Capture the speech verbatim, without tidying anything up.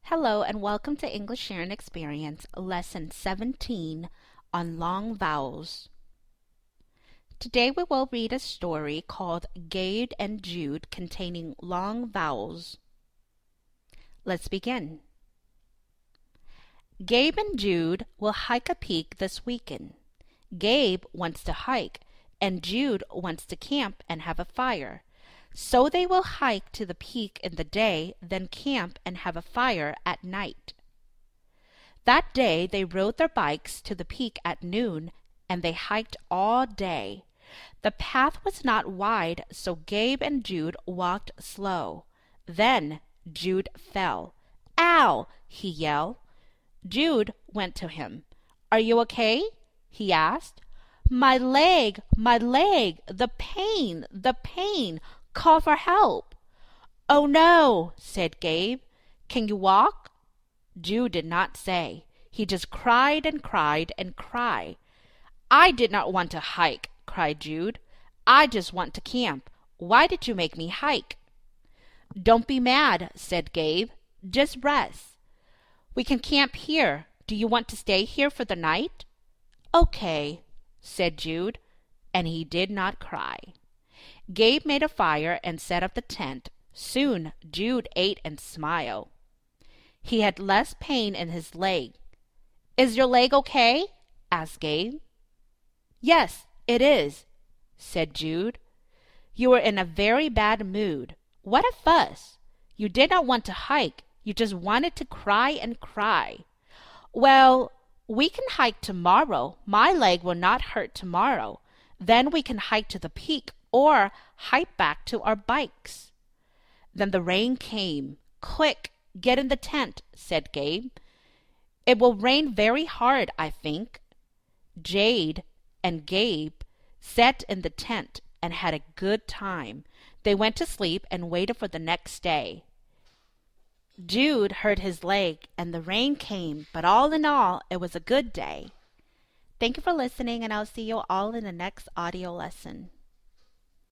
Hello and welcome to English Sharing Experience, Lesson seventeen on long vowels. Today we will read a story called Gabe and Jude containing long vowels. Let's begin. Gabe and Jude will hike a peak this weekend. Gabe wants to hike and Jude wants to camp and have a fire. So they will hike to the peak in the day, then camp and have a fire at night. That day they rode their bikes to the peak at noon, and they hiked all day. The path was not wide, so Gabe and Jude walked slow. Then Jude fell. "Ow!" he yelled. Jude went to him. "Are you okay?" he asked. "My leg, my leg, the pain, the pain. Call for help." "Oh no," said Gabe. "Can you walk?" Jude did not say. He just cried and cried and cried. "I did not want to hike," cried Jude. "I just want to camp. Why did you make me hike?" "Don't be mad," said Gabe. "Just rest. We can camp here. Do you want to stay here for the night?" "Okay," said Jude, and he did not cry. Gabe made a fire and set up the tent. Soon Jude ate and smiled. He had less pain in his leg. "Is your leg okay?" asked Gabe. "Yes, it is," said Jude. "You were in a very bad mood. What a fuss! You did not want to hike. You just wanted to cry and cry." "Well, we can hike tomorrow. My leg will not hurt tomorrow. Then we can hike to the peak or hike back to our bikes." Then the rain came. "Quick, get in the tent," said Gabe. "It will rain very hard, I think." Jade and Gabe sat in the tent and had a good time. They went to sleep and waited for the next day. Jude hurt his leg and the rain came, but all in all, it was a good day. Thank you for listening, and I'll see you all in the next audio lesson.